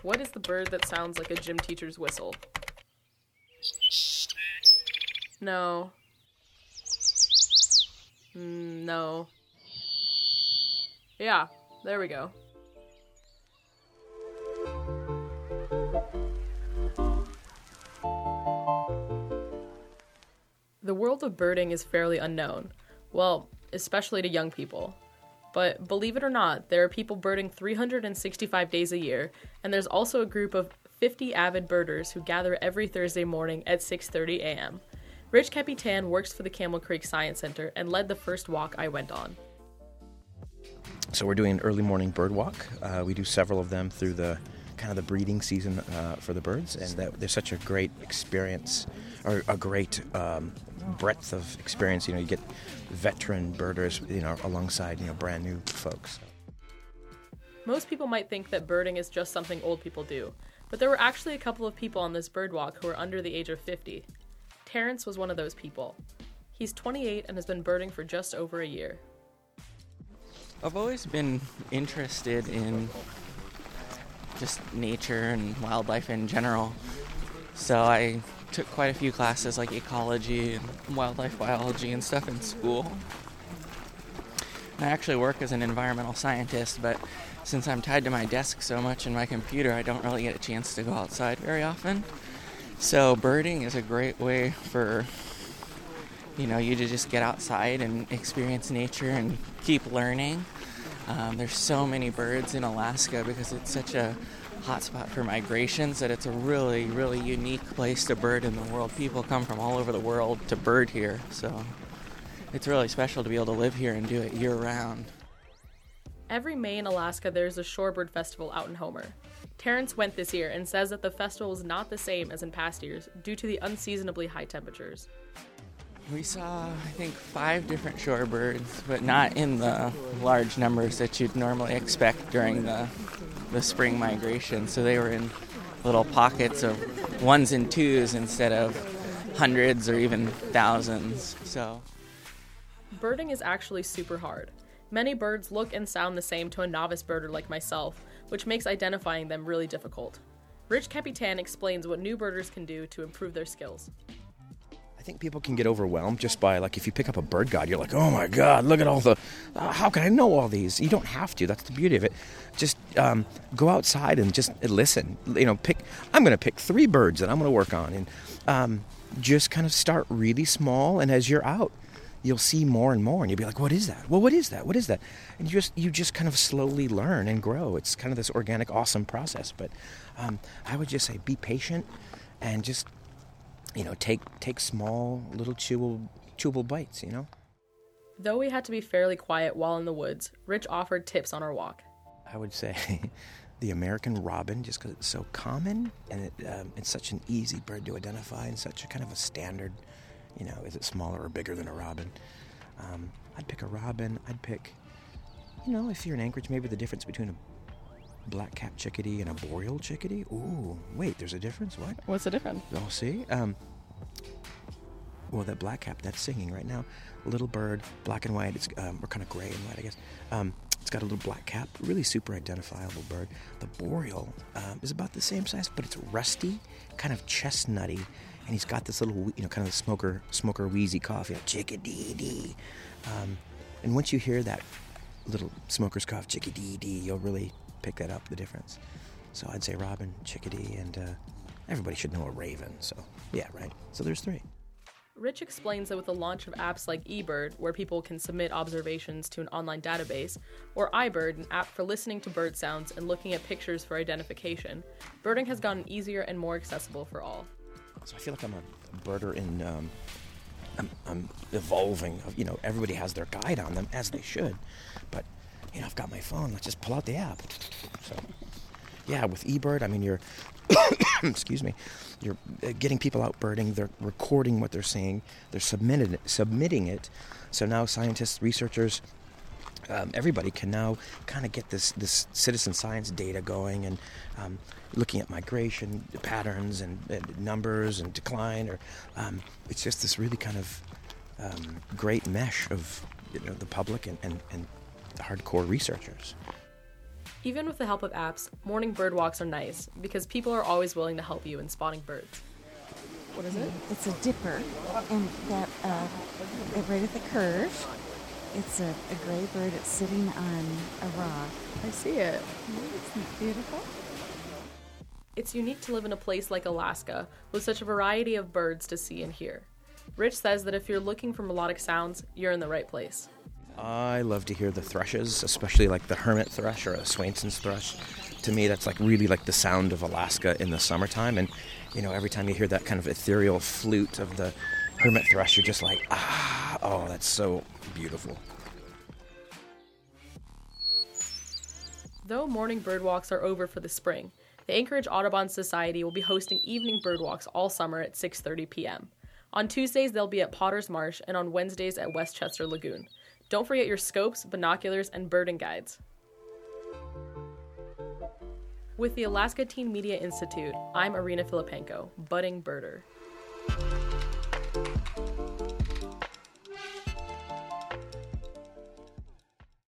What is the bird that sounds like a gym teacher's whistle? No. No. Yeah, there we go. The world of birding is fairly unknown. Well, especially to young people. But believe it or not, there are people birding 365 days a year, and there's also a group of 50 avid birders who gather every Thursday morning at 6:30 a.m. Rich Capitan works for the Camel Creek Science Center and led the first walk I went on. So we're doing an early morning bird walk. We do several of them through the kind of the breeding season for the birds, and there's such a great experience, or a great breadth of experience. You get veteran birders, alongside, brand new folks. Most people might think that birding is just something old people do, but there were actually a couple of people on this bird walk who were under the age of 50. Terrence was one of those people. He's 28 and has been birding for just over a year. I've always been interested in just nature and wildlife in general. So I took quite a few classes like ecology and wildlife biology and stuff in school. And I actually work as an environmental scientist, but since I'm tied to my desk so much and my computer, I don't really get a chance to go outside very often. So birding is a great way for, you to just get outside and experience nature and keep learning. There's so many birds in Alaska because it's such a hotspot for migrations that it's a really, really unique place to bird in the world. People come from all over the world to bird here, so it's really special to be able to live here and do it year-round. Every May in Alaska, there's a shorebird festival out in Homer. Terrence went this year and says that the festival is not the same as in past years due to the unseasonably high temperatures. We saw, I think, 5 different shorebirds, but not in the large numbers that you'd normally expect during the spring migration. So they were in little pockets of 1s and 2s instead of hundreds or even thousands. So birding is actually super hard. Many birds look and sound the same to a novice birder like myself, which makes identifying them really difficult. Rich Capitan explains what new birders can do to improve their skills. I think people can get overwhelmed just by, if you pick up a bird guide, you're like, oh my God, look at all the, how can I know all these? You don't have to. That's the beauty of it. Just go outside and just listen. I'm going to pick 3 birds that I'm going to work on, and just kind of start really small. And as you're out, you'll see more and more, and you'll be like, what is that? Well, what is that? What is that? And you just kind of slowly learn and grow. It's kind of this organic, awesome process. But I would just say be patient and just take small, little chewable bites, Though we had to be fairly quiet while in the woods, Rich offered tips on our walk. I would say the American robin, just because it's so common, and it's such an easy bird to identify, and such a kind of a standard, is it smaller or bigger than a robin? I'd pick a robin. I'd pick, if you're in Anchorage, maybe the difference between a black-capped chickadee and a boreal chickadee. Ooh, wait, there's a difference? What? What's the difference? Oh, see? Well, that black-cap, that's singing right now. Little bird, black and white. It's or kind of gray and white, I guess. It's got a little black cap, really super identifiable bird. The boreal is about the same size, but it's rusty, kind of chestnutty, and he's got this little, kind of smoker wheezy cough, chickadee-dee. And once you hear that little smoker's cough, chickadee-dee, you'll really pick that up, the difference. So I'd say robin, chickadee, and everybody should know a raven. So yeah, right. So there's 3. Rich explains that with the launch of apps like eBird, where people can submit observations to an online database, or iBird, an app for listening to bird sounds and looking at pictures for identification, birding has gotten easier and more accessible for all. So I feel like I'm a birder in I'm evolving. Everybody has their guide on them, as they should. But I've got my phone. Let's just pull out the app. So, yeah, with eBird, you're, excuse me, you're getting people out birding. They're recording what they're seeing. They're submitting it. So now scientists, researchers, everybody can now kind of get this citizen science data going and looking at migration patterns and numbers and decline. Or it's just this really kind of great mesh of the public and hardcore researchers. Even with the help of apps, morning bird walks are nice because people are always willing to help you in spotting birds. What is it? It's a dipper, and that right at the curve, it's a gray bird. It's sitting on a rock. I see it. Isn't it beautiful? It's unique to live in a place like Alaska with such a variety of birds to see and hear. Rich says that if you're looking for melodic sounds, you're in the right place. I love to hear the thrushes, especially like the hermit thrush or a Swainson's thrush. To me, that's like really like the sound of Alaska in the summertime. And, every time you hear that kind of ethereal flute of the hermit thrush, you're just like, oh, that's so beautiful. Though morning bird walks are over for the spring, the Anchorage Audubon Society will be hosting evening bird walks all summer at 6:30 p.m. On Tuesdays, they'll be at Potter's Marsh, and on Wednesdays at Westchester Lagoon. Don't forget your scopes, binoculars, and birding guides. With the Alaska Teen Media Institute, I'm Arena Filipenko, budding birder.